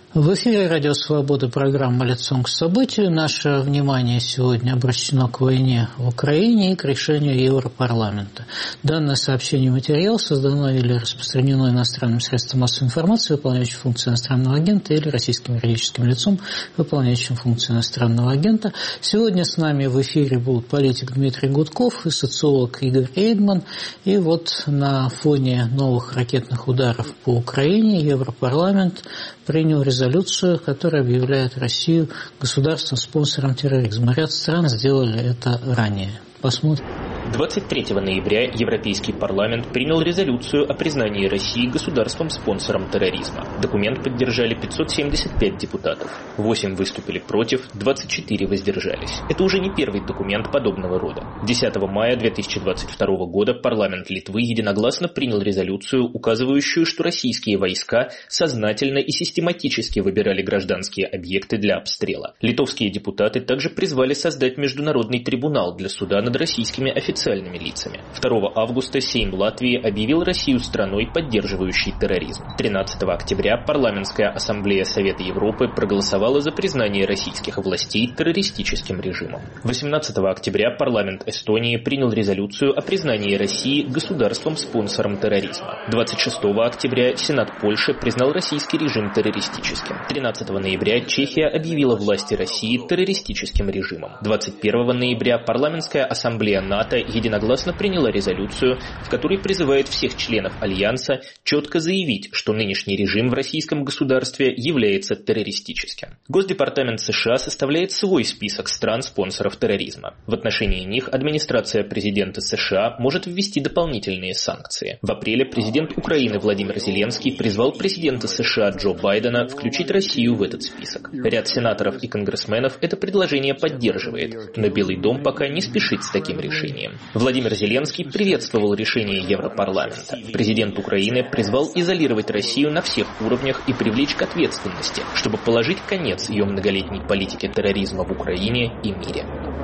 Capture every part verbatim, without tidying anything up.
В эфире Радио Свобода, программа «Лицом к событию». Наше внимание сегодня обращено к войне в Украине и к решению Европарламента. Данное сообщение и материал создано или распространено иностранным средством массовой информации, выполняющим функции иностранного агента, или российским юридическим лицом, выполняющим функции иностранного агента. Сегодня с нами в эфире будут политик Дмитрий Гудков и социолог Игорь Эйдман. И вот на фоне новых ракетных ударов по Украине Европарламент принял резолюцию, которая объявляет Россию государством-спонсором терроризма. Ряд стран сделали это ранее. Посмотрим. двадцать третьего ноября Европейский парламент принял резолюцию о признании России государством-спонсором терроризма. Документ поддержали пятьсот семьдесят пять депутатов. восемь выступили против, двадцать четыре воздержались. Это уже не первый документ подобного рода. десятого мая две тысячи двадцать второго года парламент Литвы единогласно принял резолюцию, указывающую, что российские войска сознательно и систематически выбирали гражданские объекты для обстрела. Литовские депутаты также призвали создать международный трибунал для суда над российскими официальными лицами. второго августа Сейм Латвии объявил Россию страной, поддерживающей терроризм. тринадцатого октября Парламентская ассамблея Совета Европы проголосовала за признание российских властей террористическим режимом. восемнадцатого октября парламент Эстонии принял резолюцию о признании России государством-спонсором терроризма. двадцать шестого октября Сенат Польши признал российский режим террористическим. тринадцатого ноября Чехия объявила власти России террористическим режимом. двадцать первого ноября Парламентская ассамблея НАТО единогласно приняла резолюцию, в которой призывает всех членов Альянса четко заявить, что нынешний режим в российском государстве является террористическим. Госдепартамент США составляет свой список стран-спонсоров терроризма. В отношении них администрация президента США может ввести дополнительные санкции. В апреле президент Украины Владимир Зеленский призвал президента США Джо Байдена включить Россию в этот список. Ряд сенаторов и конгрессменов это предложение поддерживает, но Белый дом пока не спешит с таким решением. Владимир Зеленский приветствовал решение Европарламента. Президент Украины призвал изолировать Россию на всех уровнях и привлечь к ответственности, чтобы положить конец ее многолетней политике терроризма в Украине и мире.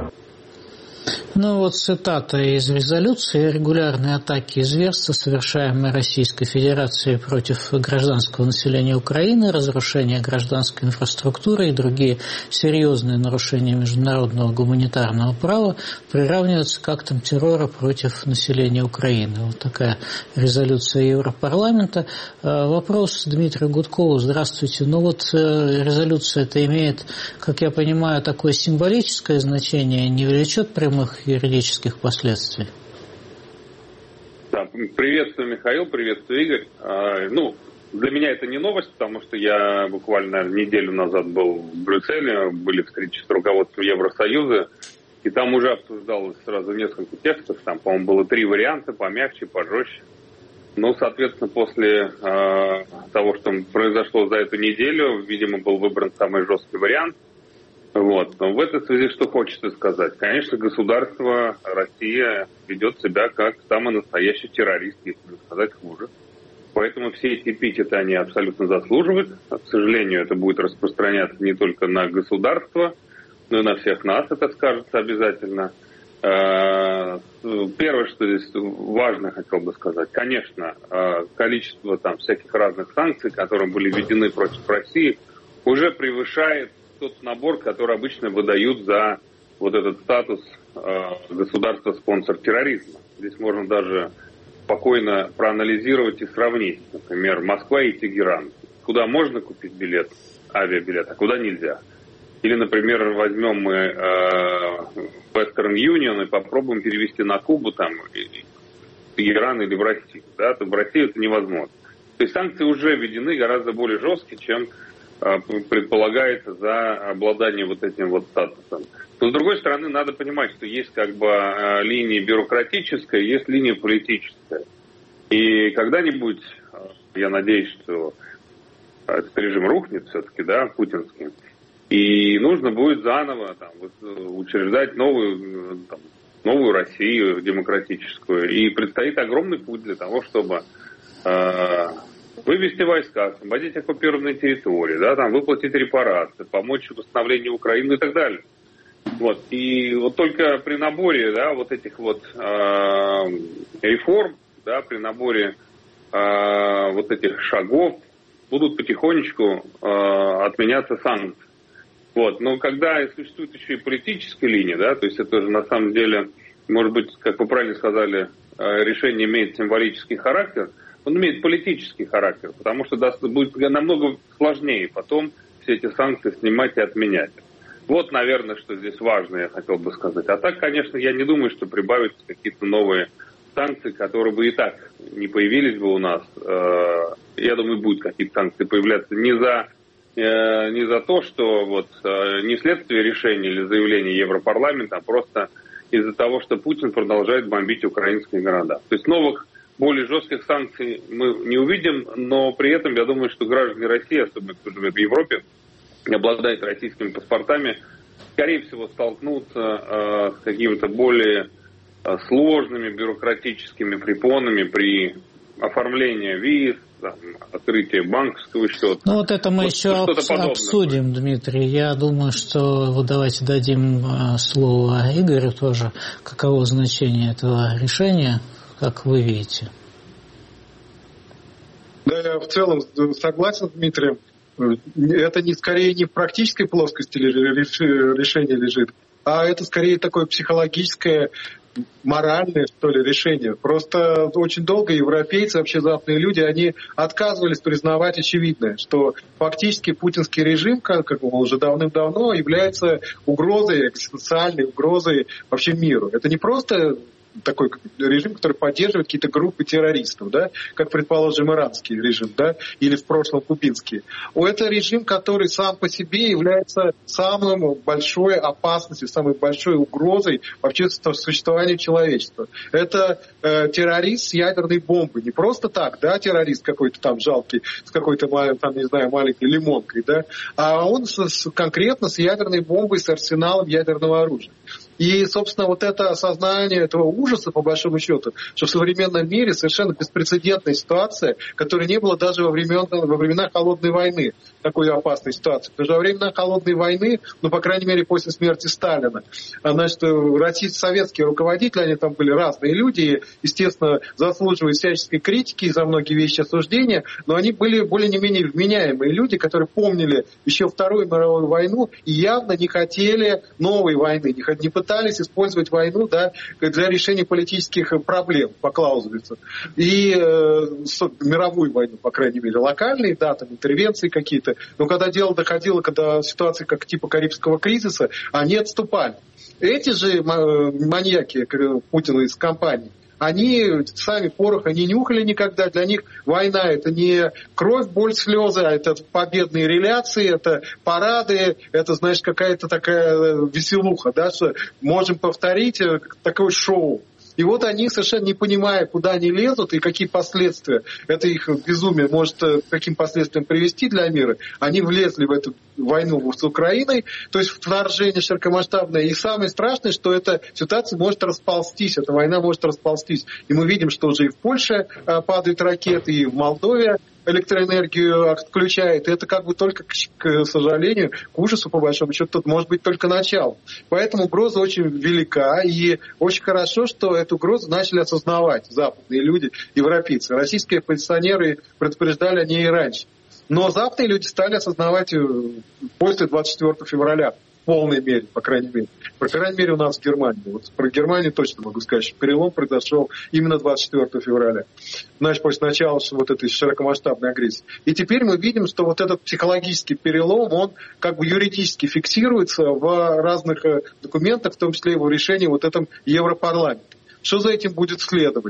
Ну вот цитата из резолюции: «Регулярные атаки и зверства, совершаемые Российской Федерацией против гражданского населения Украины, разрушение гражданской инфраструктуры и другие серьезные нарушения международного гуманитарного права приравниваются к актам террора против населения Украины». Вот такая резолюция Европарламента. Вопрос Дмитрию Гудкову. Здравствуйте. Ну вот резолюция это имеет, как я понимаю, такое символическое значение, не влечет прямых юридических последствий. Да, приветствую, Михаил, приветствую, Игорь. А, ну, для меня это не новость, потому что я буквально неделю назад был в Брюсселе, были встречи с руководством Евросоюза, и там уже обсуждалось сразу несколько текстов, там, по-моему, было три варианта, помягче, пожестче. Ну, соответственно, после э, того, что произошло за эту неделю, видимо, был выбран самый жесткий вариант. Вот. Но в этой связи что хочется сказать? Конечно, государство Россия ведет себя как самый настоящий террорист, если не сказать хуже. Поэтому все эти эпитеты они абсолютно заслуживают. К сожалению, это будет распространяться не только на государство, но и на всех нас, это скажется обязательно. Первое, что здесь важно, хотел бы сказать, конечно, количество там всяких разных санкций, которые были введены против России, уже превышает тот набор, который обычно выдают за вот этот статус государства-спонсор терроризма. Здесь можно даже спокойно проанализировать и сравнить. Например, Москва и Тегеран. Куда можно купить билет, авиабилет, а куда нельзя. Или, например, возьмем мы э, Western Union и попробуем перевести на Кубу, там, в Тегеран или в Россию. Да? То в Россию это невозможно. То есть санкции уже введены гораздо более жесткие, чем э, предполагается за обладание вот этим вот статусом. Но, с другой стороны, надо понимать, что есть как бы э, линия бюрократическая, есть линия политическая. И когда-нибудь, э, я надеюсь, что этот режим рухнет все-таки, да, путинский, и нужно будет заново там, учреждать новую, там, новую Россию демократическую. И предстоит огромный путь для того, чтобы э, вывести войска, освободить оккупированные территории, да, там, выплатить репарации, помочь в восстановлению Украины и так далее. Вот. И вот только при наборе, да, вот этих вот э, реформ, да, при наборе э, вот этих шагов, будут потихонечку э, отменяться санкции. Вот. Но когда существует еще и политическая линия, да, то есть это же на самом деле, может быть, как вы правильно сказали, решение имеет символический характер, он имеет политический характер, потому что даст, будет намного сложнее потом все эти санкции снимать и отменять. Вот, наверное, что здесь важно, я хотел бы сказать. А так, конечно, я не думаю, что прибавятся какие-то новые санкции, которые бы и так не появились бы у нас. Я думаю, будут какие-то санкции появляться не за, не за то, что вот не следствие решения или заявления Европарламента, а просто из-за того, что Путин продолжает бомбить украинские города. То есть новых, более жестких санкций мы не увидим, но при этом я думаю, что граждане России, особенно кто живет в Европе, обладает российскими паспортами, скорее всего столкнутся э, с какими-то более э, сложными бюрократическими препонами при оформлении виз, там, открытии банковского счета. Ну вот это мы вот еще обс- обсудим, Дмитрий. Я думаю, что вот давайте дадим э, слово Игорю тоже. Каково значение этого решения, как вы видите? Да, я в целом согласен с Дмитрием. Это не скорее не в практической плоскости решение лежит, а это скорее такое психологическое, моральное, что ли, решение. Просто очень долго европейцы, вообще западные люди, они отказывались признавать очевидное, что фактически путинский режим, как, как уже давным-давно, является угрозой, экзистенциальной угрозой вообще миру. Это не просто такой режим, который поддерживает какие-то группы террористов, да, как, предположим, иранский режим, да, или в прошлом кубинский. Это режим, который сам по себе является самой большой опасностью, самой большой угрозой вообще существованию человечества. Это э, террорист с ядерной бомбой. Не просто так, да, террорист какой-то там жалкий, с какой-то, там, не знаю, маленькой лимонкой, да, а он с, с, конкретно с ядерной бомбой, с арсеналом ядерного оружия. И, собственно, вот это осознание этого ужаса, по большому счету, что в современном мире совершенно беспрецедентная ситуация, которой не было даже во, времен, во времена Холодной войны, такой опасной ситуации. Потому что во времена Холодной войны, ну, по крайней мере, после смерти Сталина, значит, российские, советские руководители, они там были разные люди, естественно, заслуживают всяческой критики за многие вещи осуждения, но они были более-менее вменяемые люди, которые помнили еще Вторую мировую войну и явно не хотели новой войны, не, не пытались использовать войну, да, для решения политических проблем по Клаузевицу. И э, мировую войну, по крайней мере, локальные, да, там интервенции какие-то. Но когда дело доходило, когда ситуации как типа Карибского кризиса, они отступали. Эти же маньяки Путина из компании, они сами пороха не нюхали никогда. Для них война — это не кровь, боль, слезы, а это победные реляции, это парады, это, знаешь, какая-то такая веселуха, да, что можем повторить такое шоу. И вот они, совершенно не понимая, куда они лезут и какие последствия это их безумие может к каким последствиям привести для мира, они влезли в эту войну с Украиной, то есть вторжение широкомасштабное. И самое страшное, что эта ситуация может расползтись, эта война может расползтись. И мы видим, что уже и в Польше падают ракеты, и в Молдове электроэнергию отключает. И это как бы только, к, к сожалению, к ужасу, по большому счету, тут может быть только начало. Поэтому угроза очень велика, и очень хорошо, что эту угрозу начали осознавать западные люди, европейцы. Российские оппозиционеры предупреждали о ней и раньше. Но западные люди стали осознавать после двадцать четвёртого февраля. В полной мере, по крайней мере. По крайней мере, у нас в Германии. Вот про Германию точно могу сказать, что перелом произошел именно двадцать четвёртого февраля. Значит, после начала вот этой широкомасштабной агрессии. И теперь мы видим, что вот этот психологический перелом, он как бы юридически фиксируется в разных документах, в том числе и в решении вот этом Европарламента. Что за этим будет следовать?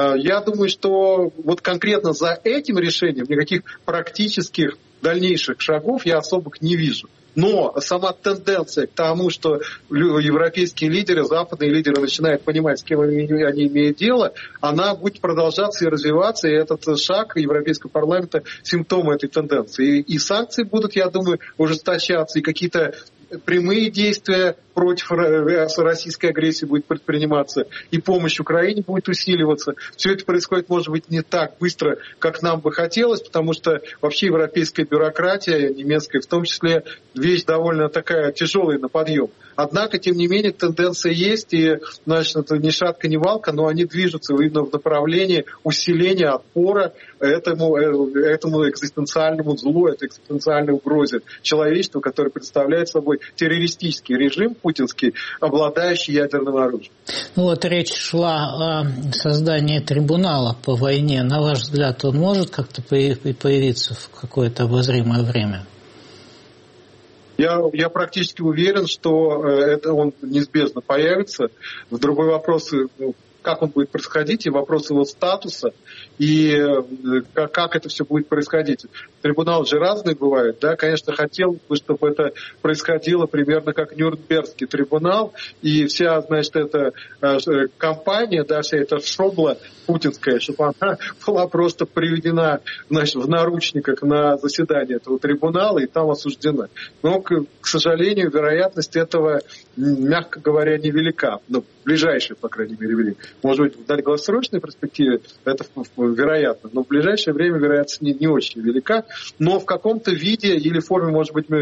Я думаю, что вот конкретно за этим решением никаких практических дальнейших шагов я особых не вижу. Но сама тенденция к тому, что европейские лидеры, западные лидеры начинают понимать, с кем они имеют дело, она будет продолжаться и развиваться, и этот шаг Европейского парламента – симптом этой тенденции. И, и санкции будут, я думаю, ужесточаться, и какие-то прямые действия против российской агрессии будет предприниматься, и помощь Украине будет усиливаться. Все это происходит, может быть, не так быстро, как нам бы хотелось, потому что вообще европейская бюрократия, немецкая в том числе, вещь довольно такая тяжелая на подъем. Однако, тем не менее, тенденция есть, и, значит, это ни шатка, ни валка, но они движутся именно в направлении усиления отпора этому, этому экзистенциальному злу, этой экзистенциальной угрозе человечеству, который представляет собой террористический режим путинский, обладающий ядерным оружием. Ну вот речь шла о создании трибунала по войне. На ваш взгляд, он может как-то появиться в какое-то обозримое время? Я, я практически уверен, что это он неизбежно появится. В другой вопрос, как он будет происходить, и вопрос его статуса, и как, как это все будет происходить. Трибуналы же разные бывают, да, конечно, хотел бы, чтобы это происходило примерно как Нюрнбергский трибунал, и вся, значит, эта кампания, да, вся эта шобла путинская, чтобы она была просто приведена, значит, в наручниках на заседание этого трибунала и там осуждена. Но, к, к сожалению, вероятность этого, мягко говоря, невелика. Ну, ближайшая, по крайней мере, велика. Может быть, в долгосрочной перспективе это вероятно, но в ближайшее время вероятность не, не очень велика. Но в каком-то виде или форме, может быть,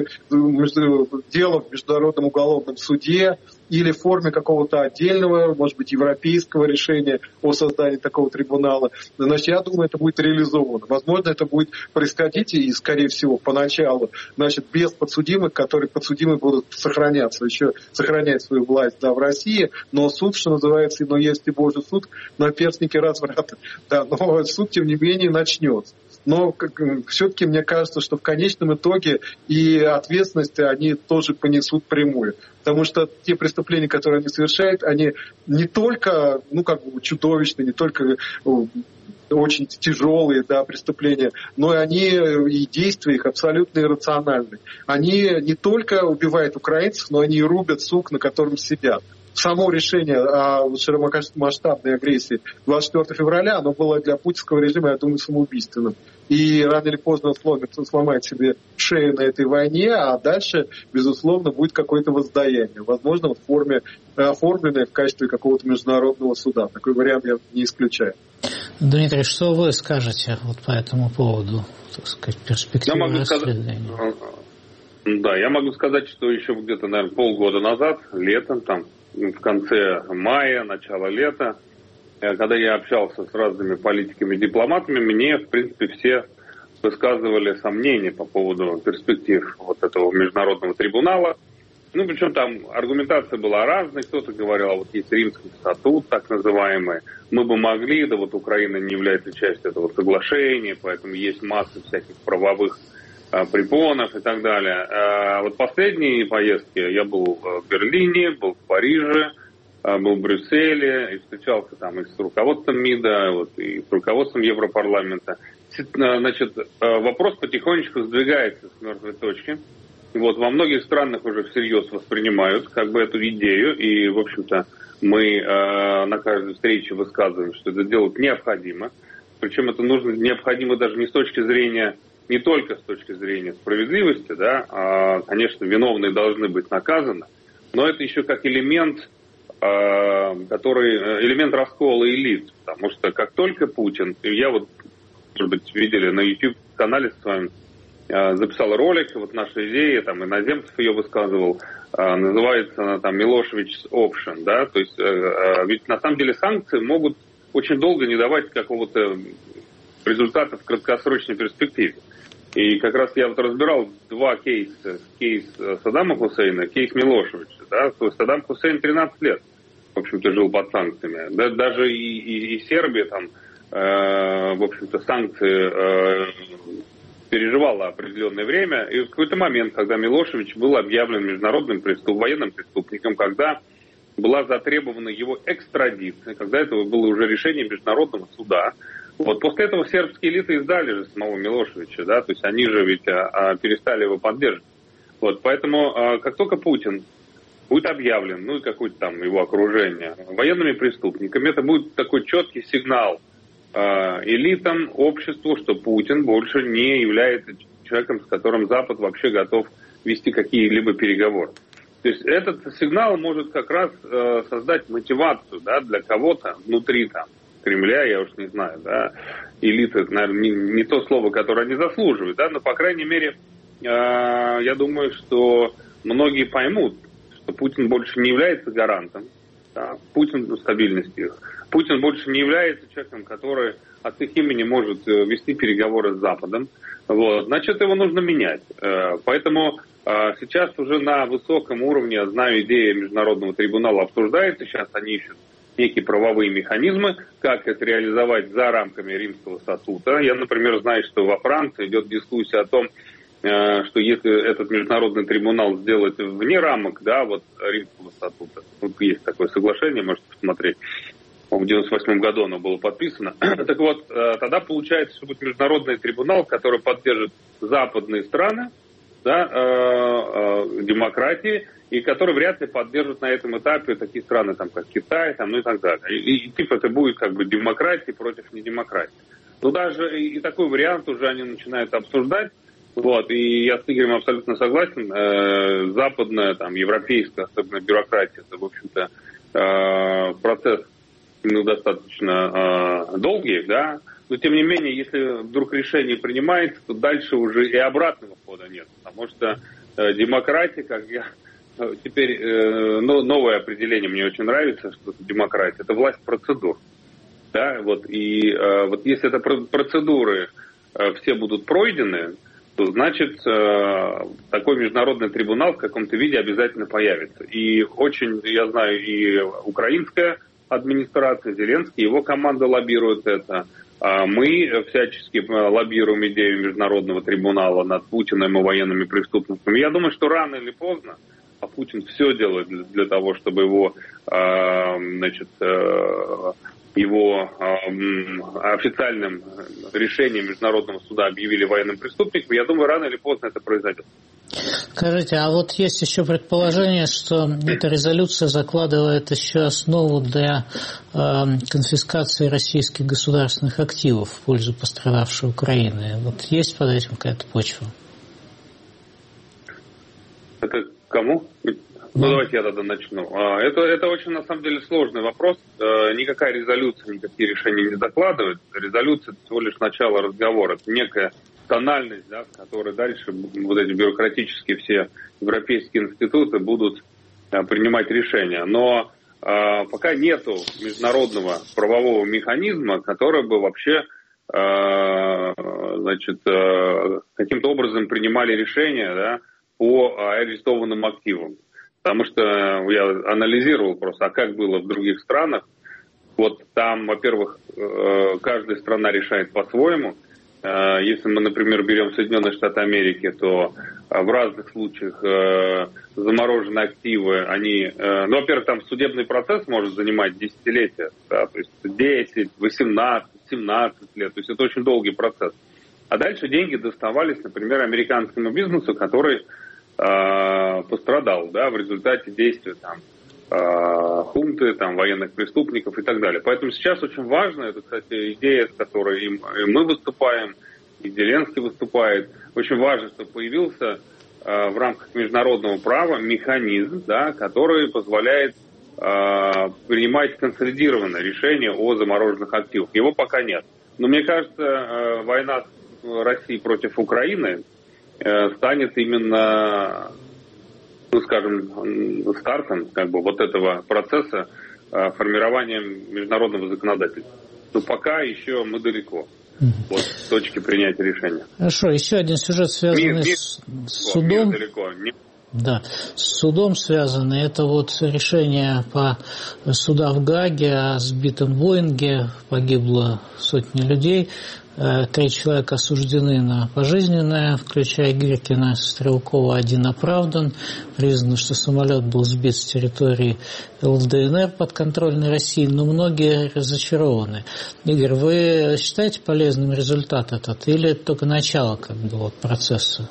дело в Международном уголовном суде, или в форме какого-то отдельного, может быть, европейского решения о создании такого трибунала. Значит, я думаю, это будет реализовано. Возможно, это будет происходить и, скорее всего, поначалу, значит, без подсудимых, которые подсудимые будут сохраняться, еще сохранять свою власть, да, в России, но суд, что называется, но есть и Божий суд, наперстники разврата. Да, но суд, тем не менее, начнется. Но все-таки мне кажется, что в конечном итоге и ответственность они тоже понесут прямую. Потому что те преступления, которые они совершают, они не только, ну, как бы чудовищные, не только очень тяжелые, да, преступления, но и они, и действия их абсолютно иррациональны. Они не только убивают украинцев, но они и рубят сук, на котором сидят. Само решение о широкомасштабной агрессии двадцать четвёртого февраля, оно было для путинского режима, я думаю, самоубийственным. И рано или поздно он сломит, он сломает себе шею на этой войне, а дальше, безусловно, будет какое-то воздаяние. Возможно, в форме, оформленное в качестве какого-то международного суда. Такой вариант я не исключаю. Дмитрий, что вы скажете вот по этому поводу, так сказать, перспективы расследования? Да, я могу сказать, что еще где-то, наверное, полгода назад, летом, там, в конце мая, начало лета, когда я общался с разными политиками и дипломатами, мне, в принципе, все высказывали сомнения по поводу перспектив вот этого международного трибунала. Ну, причем там аргументация была разной. Кто-то говорил, а вот есть Римский статут, так называемый, мы бы могли, да вот Украина не является частью этого соглашения, поэтому есть масса всяких правовых препонов и так далее. А вот последние поездки я был в Берлине, был в Париже, был в Брюсселе и встречался там и с руководством МИДа, вот, и с руководством Европарламента. Значит, вопрос потихонечку сдвигается с мертвой точки. Вот, во многих странах уже всерьез воспринимают как бы эту идею, и, в общем-то, мы э, на каждой встрече высказываем, что это делать необходимо. Причем это нужно необходимо даже не с точки зрения, не только с точки зрения справедливости, да, а, конечно, виновные должны быть наказаны, но это еще как элемент, э, который, элемент раскола элит, потому что как только Путин, и я вот, может быть, видели на YouTube-канале с вами, записал ролик, вот наша идея, там, иноземцев ее высказывал, называется она там Милошевич's Option, да, то есть ведь на самом деле санкции могут очень долго не давать какого-то результата в краткосрочной перспективе. И как раз я вот разбирал два кейса, кейс Саддама Хусейна, кейс Милошевича, да, то есть Саддам Хусейн тринадцать лет, в общем-то, жил под санкциями, да, даже и, и, и Сербия там, э, в общем-то, санкции э, переживала определенное время, и в какой-то момент, когда Милошевич был объявлен международным преступ, военным преступником, когда была затребована его экстрадиция, когда это было уже решение международного суда, вот после этого сербские элиты издали же самого Милошевича, да, то есть они же ведь а, а, перестали его поддерживать. Вот, поэтому а, как только Путин будет объявлен, ну и какое-то там его окружение, военными преступниками, это будет такой четкий сигнал элитам, обществу, что Путин больше не является человеком, с которым Запад вообще готов вести какие-либо переговоры. То есть этот сигнал может как раз э, создать мотивацию, да, для кого-то внутри там Кремля, я уж не знаю, да, элиты, это, наверное, не, не то слово, которое они заслуживают, да, но, по крайней мере, э, я думаю, что многие поймут, что Путин больше не является гарантом, да, Путин стабильности их. Путин больше не является человеком, который от их имени может вести переговоры с Западом. Вот. Значит, его нужно менять. Поэтому сейчас уже на высоком уровне, я знаю, идея Международного трибунала обсуждается. Сейчас они ищут некие правовые механизмы, как это реализовать за рамками Римского статута. Я, например, знаю, что во Франции идет дискуссия о том, что если этот международный трибунал сделать вне рамок, да, вот Римского статута, вот есть такое соглашение, можете посмотреть, в девяносто восьмом году оно было подписано. Так вот, тогда получается, что будет международный трибунал, который поддержит западные страны, да, демократии, и который вряд ли поддержит на этом этапе такие страны, там, как Китай, там, ну и так далее. И, и типа это будет как бы демократия против недемократии. Но даже и, и такой вариант уже они начинают обсуждать. Вот, и я с Игорем абсолютно согласен. Э, западная, там, европейская, особенно бюрократия, это, в общем-то, э, процесс ну, достаточно э, долгий, да. Но, тем не менее, если вдруг решение принимается, то дальше уже и обратного хода нет. Потому что э, демократия, как я... Э, теперь э, ну, новое определение мне очень нравится, что это демократия. Это власть процедур. Да, вот, и э, вот если это процедуры э, все будут пройдены, то значит такой международный трибунал в каком-то виде обязательно появится. И очень, я знаю, и украинская администрация, Зеленский, его команда лоббирует это. Мы всячески лоббируем идею международного трибунала над Путиным и военными преступниками. Я думаю, что рано или поздно, а Путин все делает для, для того, чтобы его, значит, его э, официальным решением Международного суда объявили военным преступником, я думаю, рано или поздно это произойдет. Скажите, а вот есть еще предположение, что эта резолюция закладывает еще основу для э, конфискации российских государственных активов в пользу пострадавшей Украины. Вот есть под этим какая-то почва? Это кому? Ну, давайте я тогда начну. Это, это очень, на самом деле, сложный вопрос. Никакая резолюция, никакие решения не закладывает. Резолюция – это всего лишь начало разговора. Это некая тональность, да, в которой дальше вот эти бюрократические все европейские институты будут принимать решения. Но пока нету международного правового механизма, который бы вообще значит, каким-то образом принимали решения, да, по арестованным активам. Потому что я анализировал просто, а как было в других странах. Вот там, во-первых, каждая страна решает по-своему. Если мы, например, берем Соединенные Штаты Америки, то в разных случаях замороженные активы, они, ну, во-первых, там судебный процесс может занимать десятилетия, да, то есть десять, восемнадцать, семнадцать лет, то есть это очень долгий процесс. А дальше деньги доставались, например, американскому бизнесу, который пострадал, да, в результате действия там, хунты, там, военных преступников и так далее. Поэтому сейчас очень важно, это, кстати, идея, с которой и мы выступаем, и Зеленский выступает, очень важно, чтобы появился в рамках международного права механизм, да, который позволяет принимать консолидированное решение о замороженных активах. Его пока нет. Но мне кажется, война России против Украины станет именно, ну, скажем, стартом как бы вот этого процесса формирования международного законодательства. Но пока еще мы далеко от точки принятия решения. Хорошо, еще один сюжет, связанный мир, с мир, судом. Мир далеко. Не... Да, с судом связанный. Это вот решение по суда в Гааге о сбитом Боинге. Погибло сотни людей. Три человека осуждены на пожизненное, включая Гиркина, Стрелкова один оправдан. Признано, что самолет был сбит с территории ЛДНР подконтрольной России, но многие разочарованы. Игорь, вы считаете полезным результат этот или это только начало как бы, вот, процесса?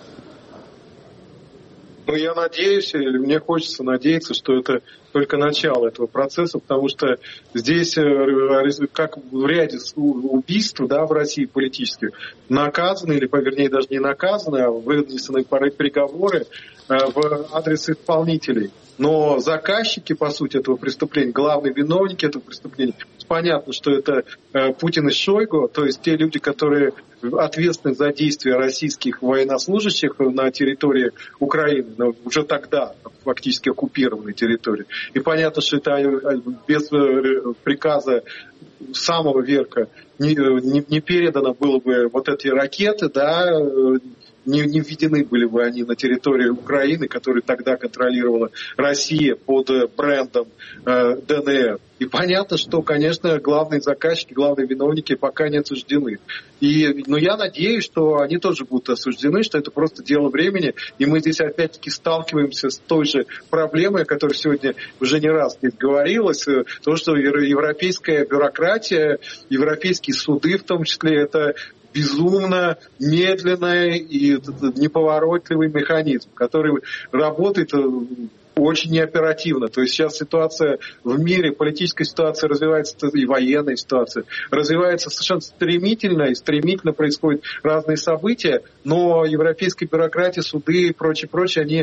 Ну, я надеюсь, или мне хочется надеяться, что это только начало этого процесса, потому что здесь, как в ряде убийств, да, в России политических, наказаны, или, вернее, даже не наказаны, а вынесены приговоры в адрес исполнителей. Но заказчики, по сути, этого преступления, главные виновники этого преступления, понятно, что это Путин и Шойгу, то есть те люди, которые ответственны за действия российских военнослужащих на территории Украины, уже тогда фактически оккупированной территории. И понятно, что это без приказа самого верха не, не, не передано было бы вот эти ракеты, да, не, не введены были бы они на территории Украины, которую тогда контролировала Россия под брендом э, ДНР. И понятно, что, конечно, главные заказчики, главные виновники пока не осуждены. И, но я надеюсь, что они тоже будут осуждены, что это просто дело времени. И мы здесь опять-таки сталкиваемся с той же проблемой, о которой сегодня уже не раз здесь говорилось. То, что европейская бюрократия, европейские суды в том числе, это безумно медленный и неповоротливый механизм, который работает очень неоперативно. То есть сейчас ситуация в мире, политическая ситуация развивается, и военная ситуация развивается совершенно стремительно, и стремительно происходят разные события, но европейская бюрократия, суды и прочее, прочее, они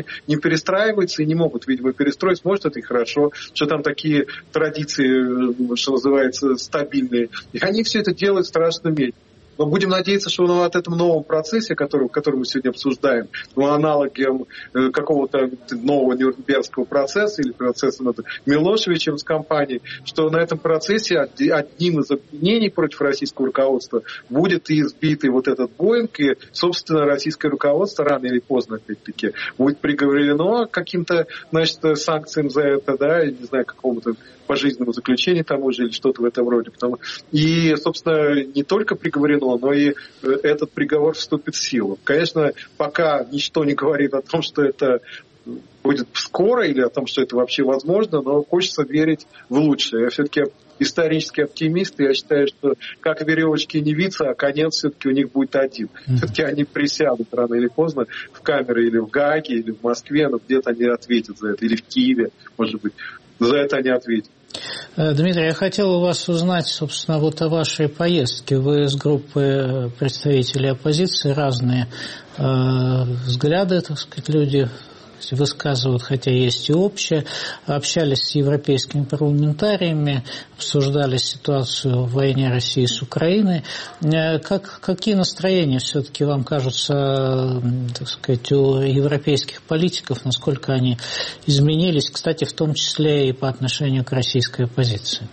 не перестраиваются и не могут, видимо, перестроиться. Может, это и хорошо, что там такие традиции, что называется, стабильные. И они все это делают страшно медленно. Но будем надеяться, что в этом новом процессе, который, который мы сегодня обсуждаем, ну, аналогом какого-то нового Нюрнбергского процесса или процесса над Милошевичем с компанией, что на этом процессе одним из обвинений против российского руководства будет и избитый вот этот Боинг, и, собственно, российское руководство рано или поздно, опять-таки, будет приговорено к каким-то, значит, санкциям за это, да, я не знаю, какому-то пожизненному заключению тому же или что-то в этом роде. Потому... И, собственно, не только приговорено, но и этот приговор вступит в силу. Конечно, пока ничто не говорит о том, что это будет скоро или о том, что это вообще возможно, но хочется верить в лучшее. Я все-таки исторический оптимист, и я считаю, что как веревочки не виться, а конец все-таки у них будет один. Mm-hmm. Все-таки они присядут рано или поздно в камеры или в Гааге, или в Москве, но где-то они ответят за это, или в Киеве, может быть. За это они ответят. Дмитрий, я хотел у вас узнать, собственно, вот о вашей поездке. Вы с группой представителей оппозиции, разные э, взгляды, так сказать, люди высказывают, хотя есть и общее. Общались с европейскими парламентариями, обсуждали ситуацию в войне России с Украиной. Как, какие настроения все-таки вам кажутся, так сказать, у европейских политиков, насколько они изменились, кстати, в том числе и по отношению к российской оппозиции?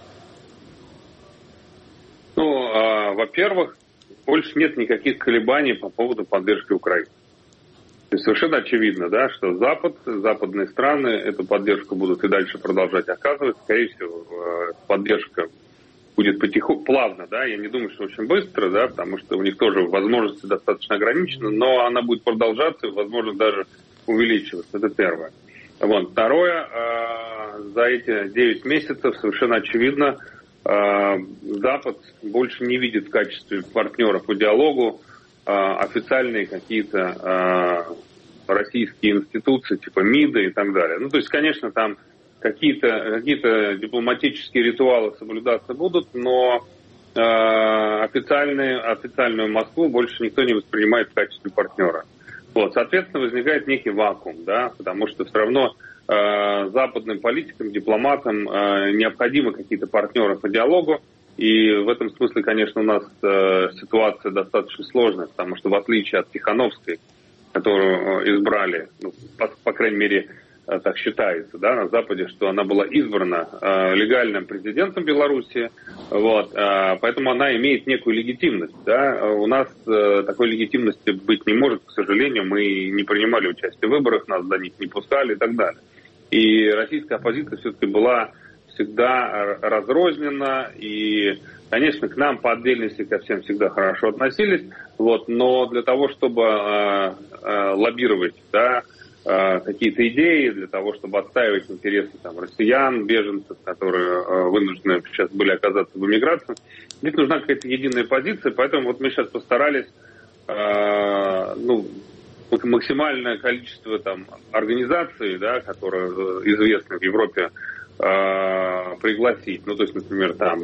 Ну, а, во-первых, больше нет никаких колебаний по поводу поддержки Украины. То есть совершенно очевидно, да, что Запад, западные страны эту поддержку будут и дальше продолжать оказывать. Скорее всего, поддержка будет потихоньку, плавно, да, я не думаю, что очень быстро, да, потому что у них тоже возможности достаточно ограничены, но она будет продолжаться и, возможно, даже увеличиваться. Это первое. Вот. Второе, за эти девять месяцев совершенно очевидно, Запад больше не видит в качестве партнера по диалогу официальные какие-то э, российские институции, типа МИДа и так далее. Ну, то есть, конечно, там какие-то, какие-то дипломатические ритуалы соблюдаться будут, но э, официальные, официальную Москву больше никто не воспринимает в качестве партнера. Вот, соответственно, возникает некий вакуум, да, потому что все равно э, западным политикам, дипломатам э, необходимы какие-то партнеры по диалогу. И в этом смысле, конечно, у нас э, ситуация достаточно сложная, потому что в отличие от Тихановской, которую избрали, ну, по, по крайней мере, э, так считается, да, на Западе, что она была избрана э, легальным президентом Беларуси, вот, э, поэтому она имеет некую легитимность. Да. У нас э, такой легитимности быть не может, к сожалению, мы не принимали участие в выборах, нас до них не пускали и так далее. И российская оппозиция все-таки была всегда разрозненно, и, конечно, к нам по отдельности ко всем всегда хорошо относились, вот, но для того, чтобы э, э, лоббировать, да, э, какие-то идеи, для того, чтобы отстаивать интересы там, россиян, беженцев, которые э, вынуждены сейчас были оказаться в эмиграции, здесь нужна какая-то единая позиция, поэтому вот мы сейчас постарались, э, ну, максимальное количество там организаций, да, которые известны в Европе, пригласить. Ну, то есть, например, там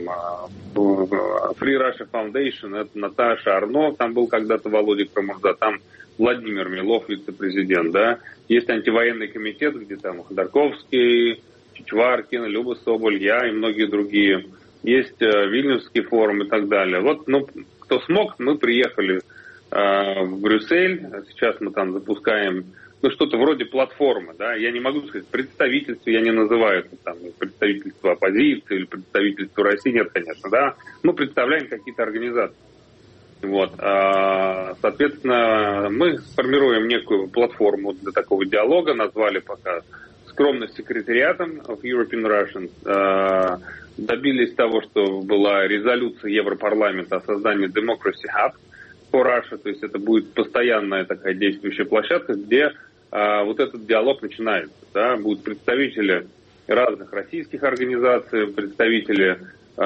Free Russia Foundation, это Наташа Арно, там был когда-то Володя Крамурза, там Владимир Милов, вице-президент, да. Есть антивоенный комитет, где там Ходорковский, Чичваркин, Люба Соболь, я и многие другие. Есть э, Вильнюсский форум и так далее. Вот, ну, кто смог, мы приехали э, в Брюссель. Сейчас мы там запускаем, ну, что-то вроде платформы, да. Я не могу сказать представительство, я не называю это там представительство оппозиции или представительство России, нет, конечно, да. Мы представляем какие-то организации. Вот. Соответственно, мы формируем некую платформу для такого диалога, назвали пока скромно секретариатом of European Russians. Добились того, что была резолюция Европарламента о создании Democracy Hub for Russia, то есть это будет постоянная такая действующая площадка, где вот этот диалог начинается. Да? Будут представители разных российских организаций, представители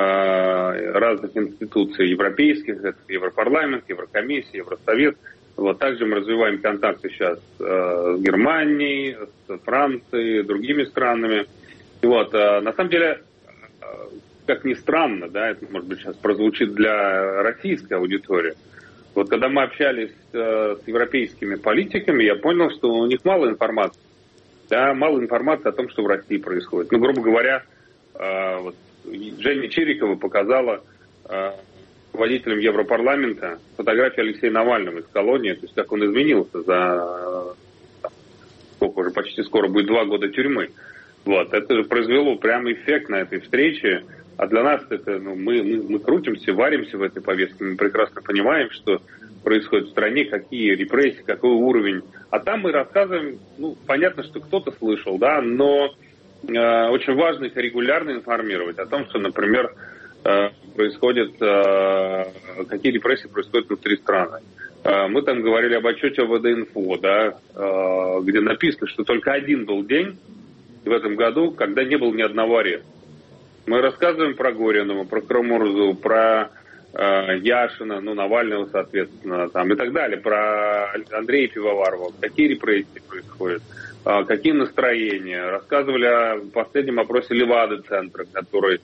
разных институций европейских, это Европарламент, Еврокомиссия, Евросовет. Вот. Также мы развиваем контакты сейчас э, с Германией, с Францией, другими странами. Вот. А, на самом деле, э, как ни странно, да, это, может быть, сейчас прозвучит для российской аудитории. Вот когда мы общались э, с европейскими политиками, я понял, что у них мало информации. Да, мало информации о том, что в России происходит. Ну, грубо говоря, э, вот, Женя Чирикова показала э, руководителям Европарламента фотографию Алексея Навального из колонии, то есть как он изменился за э, сколько уже, почти скоро будет два года тюрьмы. Вот. Это же произвело прям эффект на этой встрече, а для нас это, ну, мы, мы, мы крутимся, варимся в этой повестке, мы прекрасно понимаем, что происходит в стране, какие репрессии, какой уровень. А там мы рассказываем, ну, понятно, что кто-то слышал, да, но очень важно их регулярно информировать о том, что, например, происходят, какие репрессии происходят внутри страны. Мы там говорили об отчете ОВД-инфо, да, где написано, что только один был день в этом году, когда не было ни одного ареста. Мы рассказываем про Горинова, про Крамурзу, про Яшина, ну, Навального, соответственно, там, и так далее, про Андрея Пивоварова, какие репрессии происходят, какие настроения. Рассказывали о последнем опросе Левады-центра, который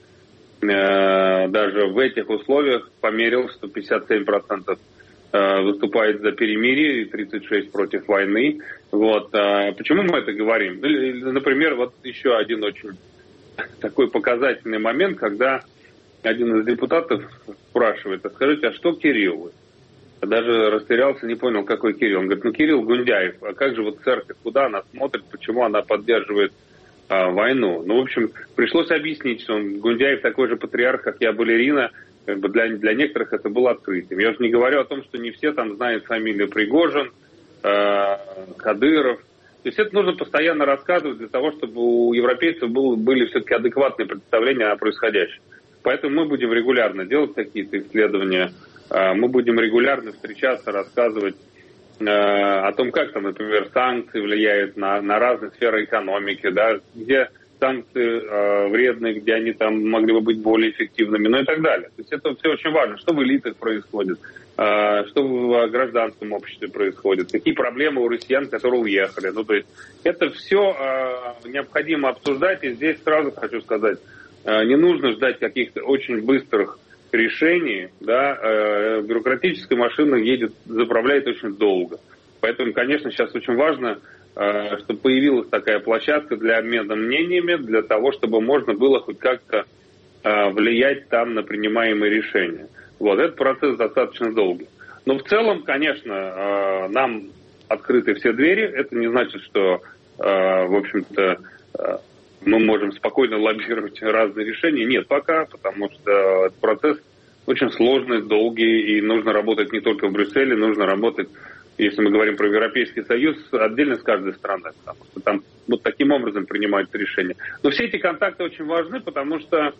э, даже в этих условиях померил, что пятьдесят семь процентов э, выступает за перемирие и тридцать шесть процентов против войны. Вот. Э, почему мы это говорим? Например, вот еще один очень такой показательный момент, когда один из депутатов спрашивает: а скажите, а что Кирилл? Даже растерялся, не понял, какой Кирилл. Он говорит: ну, Кирилл Гундяев, а как же вот церковь, куда она смотрит, почему она поддерживает а, войну? Ну, в общем, пришлось объяснить, что он, Гундяев такой же патриарх, как я, балерина. Как бы для, для некоторых это было открытием. Я уже не говорю о том, что не все там знают фамилию Пригожин, э, Кадыров. То есть это нужно постоянно рассказывать для того, чтобы у европейцев был, были все-таки адекватные представления о происходящем. Поэтому мы будем регулярно делать какие-то исследования. Мы будем регулярно встречаться, рассказывать э, о том, как там, например, санкции влияют на, на разные сферы экономики, да, где санкции э, вредные, где они там могли бы быть более эффективными, ну и так далее. То есть это все очень важно, что в элитах происходит, э, что в гражданском обществе происходит, какие проблемы у россиян, которые уехали. Ну, то есть это все э, необходимо обсуждать, и здесь сразу хочу сказать, э, не нужно ждать каких-то очень быстрых решений, да, э, бюрократическая машина едет, заправляет очень долго. Поэтому, конечно, сейчас очень важно, э, чтобы появилась такая площадка для обмена мнениями, для того, чтобы можно было хоть как-то э, влиять там на принимаемые решения. Вот, этот процесс достаточно долгий. Но в целом, конечно, э, нам открыты все двери. Это не значит, что, э, в общем-то, э, мы можем спокойно лоббировать разные решения. Нет, пока, потому что этот процесс очень сложный, долгий, и нужно работать не только в Брюсселе, нужно работать, если мы говорим про Европейский Союз, отдельно с каждой страной, потому что там вот таким образом принимаются решения. Но все эти контакты очень важны, потому что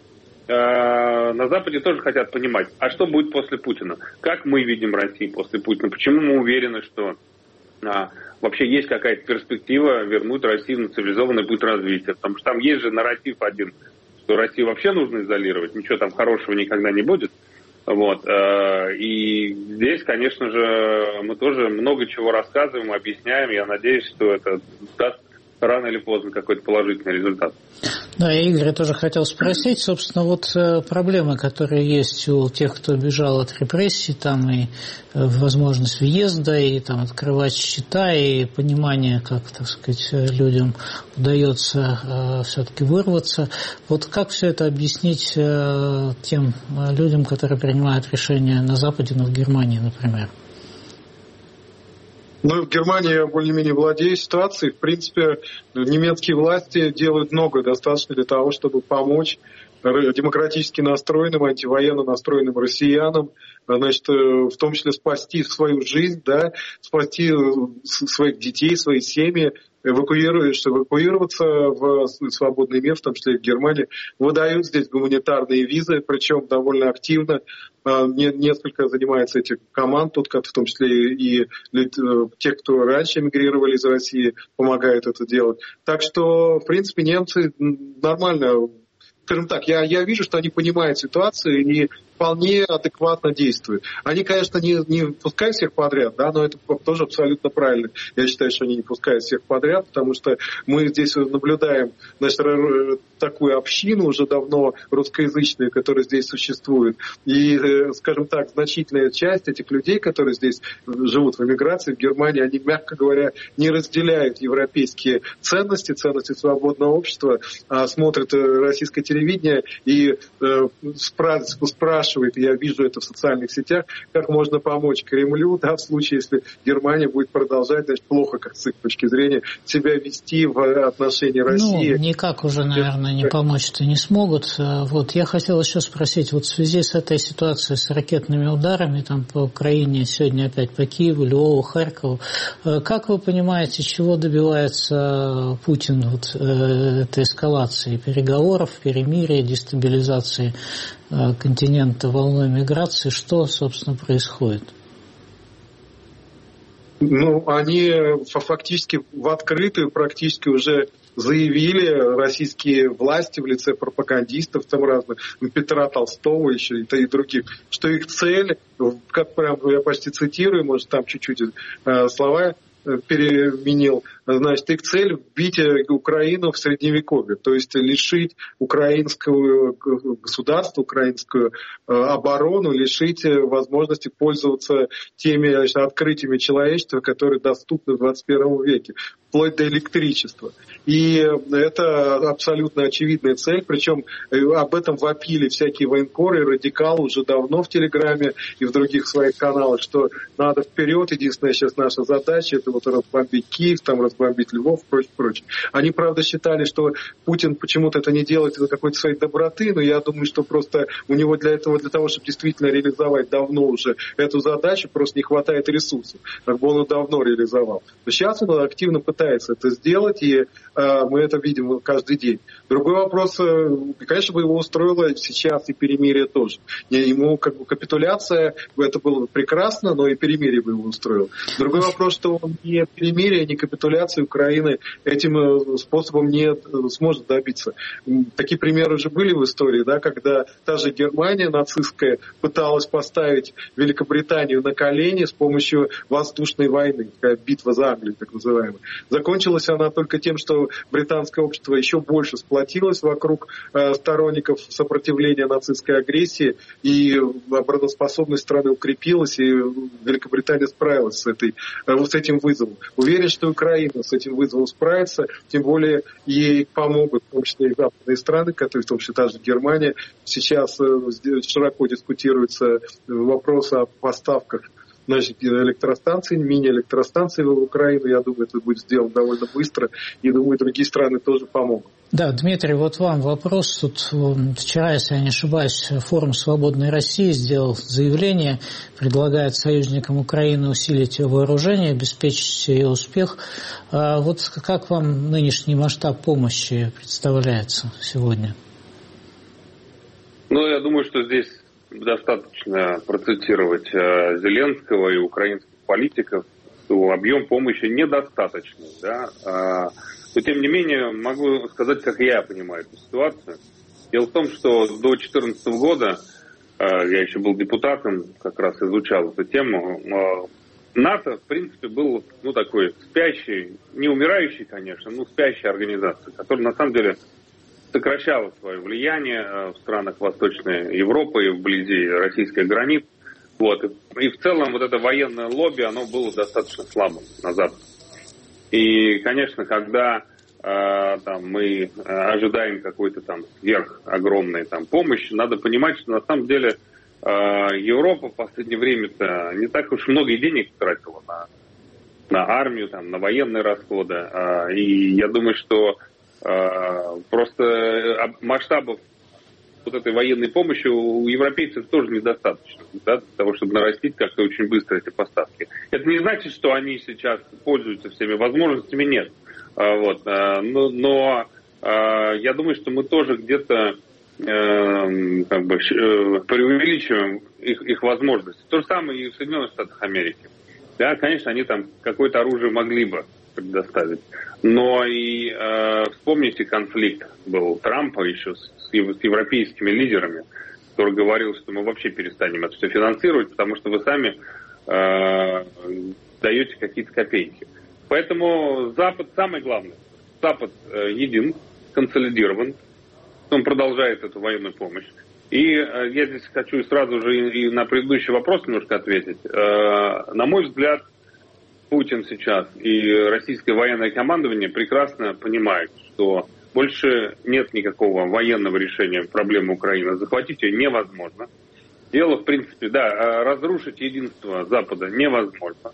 э, на Западе тоже хотят понимать, а что будет после Путина? Как мы видим Россию после Путина? Почему мы уверены, что а, вообще есть какая-то перспектива вернуть Россию на цивилизованный путь развития. Потому что там есть же нарратив один, что Россию вообще нужно изолировать, ничего там хорошего никогда не будет. Вот. И здесь, конечно же, мы тоже много чего рассказываем, объясняем. Я надеюсь, что это даст рано или поздно какой-то положительный результат. Да, Игорь, я тоже хотел спросить, собственно, вот проблемы, которые есть у тех, кто бежал от репрессий, там и возможность въезда, и там открывать счета, и понимание, как, так сказать, людям удается все-таки вырваться. Вот как все это объяснить тем людям, которые принимают решения на Западе, ну, в Германии, например? Ну, в Германии я более-менее владею ситуацией. В принципе, немецкие власти делают многое достаточно для того, чтобы помочь демократически настроенным, антивоенно настроенным россиянам, значит, в том числе спасти свою жизнь, да, спасти своих детей, свои семьи, эвакуироваться, эвакуироваться в свободный мир, в том числе и в Германии. Выдают здесь гуманитарные визы, причем довольно активно. Несколько занимается этих команд, тут, в том числе и те, кто раньше эмигрировали из России, помогают это делать. Так что, в принципе, немцы нормально, скажем так, я, я вижу, что они понимают ситуацию и вполне адекватно действуют. Они, конечно, не, не пускают всех подряд, да, но это тоже абсолютно правильно. Я считаю, что они не пускают всех подряд, потому что мы здесь наблюдаем, значит, такую общину уже давно русскоязычную, которая здесь существует. И, скажем так, значительная часть этих людей, которые здесь живут в эмиграции, в Германии, они, мягко говоря, не разделяют европейские ценности, ценности свободного общества, а смотрят российское телевидение и э, спрашивают, я вижу это в социальных сетях, как можно помочь Кремлю, да, в случае, если Германия будет продолжать, значит, плохо, как с их точки зрения, себя вести в отношении России. Ну, никак уже, наверное, не помочь-то не смогут. Вот, я хотел еще спросить, вот в связи с этой ситуацией, с ракетными ударами там по Украине, сегодня опять по Киеву, Львову, Харькову, как вы понимаете, чего добивается Путин вот, этой эскалации переговоров, перемирия, дестабилизации континента волной миграции, что, собственно, происходит? Ну, они фактически в открытую практически уже заявили российские власти в лице пропагандистов там разных, Петра Толстого еще и других, что их цель, как прям я почти цитирую, может там чуть-чуть э, слова переменил, значит, их цель вбить Украину в Средневековье, то есть лишить украинского государства, украинскую оборону, лишить возможности пользоваться теми, значит, открытиями человечества, которые доступны в двадцать первом веке, вплоть до электричества. И это абсолютно очевидная цель, причем об этом вопили всякие военкоры, радикалы уже давно в Телеграме и в других своих каналах, что надо вперед, единственная сейчас наша задача — это вот разбомбить Киев, там разбомбить Львов, прочее, прочее. Они, правда, считали, что Путин почему-то это не делает из-за какой-то своей доброты, но я думаю, что просто у него для этого, для того, чтобы действительно реализовать давно уже эту задачу, просто не хватает ресурсов, как бы он давно реализовал. Но сейчас он активно пытается это сделать, и э, мы это видим каждый день. Другой вопрос, э, конечно, бы его устроило сейчас и перемирие тоже. Ему как бы капитуляция, это было прекрасно, но и перемирие бы его устроило. Другой вопрос, что он ни перемирия, ни капитуляции Украины этим способом не сможет добиться. Такие примеры уже были в истории, да, когда та же Германия нацистская пыталась поставить Великобританию на колени с помощью воздушной войны, такая битва за Англию, так называемая. Закончилась она только тем, что британское общество еще больше сплотилось вокруг э, сторонников сопротивления нацистской агрессии, и обороноспособность страны укрепилась, и Великобритания справилась с, этой, э, с этим вызовом. Уверен, что Украина с этим вызовом справится, тем более ей помогут, в том числе и западные страны, которые, в том числе та же Германия. Сейчас широко дискутируется вопрос о поставках, значит, электростанций, мини-электростанций в Украину. Я думаю, это будет сделано довольно быстро, и думаю, другие страны тоже помогут. Да, Дмитрий, вот вам вопрос. Тут вчера, если я не ошибаюсь, форум «Свободной России» сделал заявление, предлагает союзникам Украины усилить ее вооружение, обеспечить ее успех. А вот как вам нынешний масштаб помощи представляется сегодня? Ну, я думаю, что здесь достаточно процитировать Зеленского и украинских политиков, что объем помощи недостаточный, да. Но, тем не менее, могу сказать, как я понимаю эту ситуацию. Дело в том, что до две тысячи четырнадцатого года, я еще был депутатом, как раз изучал эту тему, НАТО, в принципе, был, ну, такой спящий, не умирающий, конечно, но спящей организацией, которая, на самом деле, сокращало свое влияние в странах Восточной Европы и вблизи российской границы. Вот. И в целом вот это военное лобби, оно было достаточно слабым на Западе. И, конечно, когда э, там, мы ожидаем какой-то там сверх огромной там, помощи, надо понимать, что на самом деле э, Европа в последнее время-то не так уж много денег тратила на, на армию, там, на военные расходы. Э, и я думаю, что э, просто масштабов вот этой военной помощи у европейцев тоже недостаточно, да, для того, чтобы нарастить как-то очень быстро эти поставки. Это не значит, что они сейчас пользуются всеми возможностями, нет. А, вот, а, но но а, я думаю, что мы тоже где-то а, как бы, преувеличиваем их, их возможности. То же самое и в Соединенных Штатах Америки. Да, конечно, они там какое-то оружие могли бы предоставить. Но и э, вспомните конфликт был Трампа еще с, с европейскими лидерами, который говорил, что мы вообще перестанем это все финансировать, потому что вы сами э, даете какие-то копейки. Поэтому Запад самое главное. Запад э, един, консолидирован, он продолжает эту военную помощь. И э, я здесь хочу сразу же и, и на предыдущий вопрос немножко ответить. Э, на мой взгляд, Путин сейчас и российское военное командование прекрасно понимают, что больше нет никакого военного решения проблемы Украины. Захватить ее невозможно. Дело, в принципе, да, разрушить единство Запада невозможно.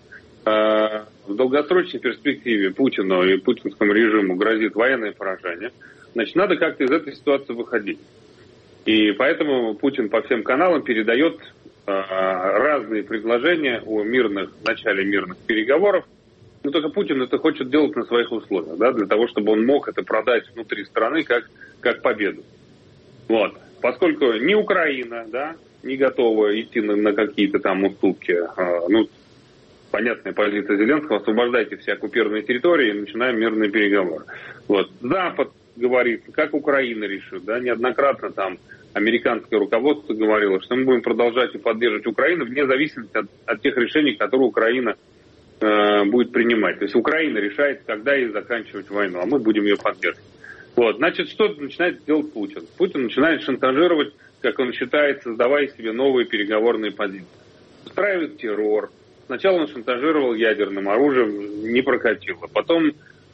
В долгосрочной перспективе Путину и путинскому режиму грозит военное поражение. Значит, надо как-то из этой ситуации выходить. И поэтому Путин по всем каналам передает разные предложения о мирных, начале мирных переговоров. Но только Путин это хочет делать на своих условиях, да, для того, чтобы он мог это продать внутри страны как, как победу. Вот. Поскольку ни Украина, да, не готова идти на, на какие-то там уступки, э, ну, понятная позиция Зеленского, освобождайте все оккупированные территории и начинаем мирные переговоры. Вот. Запад говорит, как Украина решит, да, неоднократно там американское руководство говорило, что мы будем продолжать и поддерживать Украину вне зависимости от, от тех решений, которые Украина э, будет принимать. То есть Украина решает, когда ей заканчивать войну, а мы будем ее поддерживать. Вот. Значит, что начинает делать Путин? Путин начинает шантажировать, как он считает, создавая себе новые переговорные позиции. Устраивает террор. Сначала он шантажировал ядерным оружием, не прокатило. Потом э,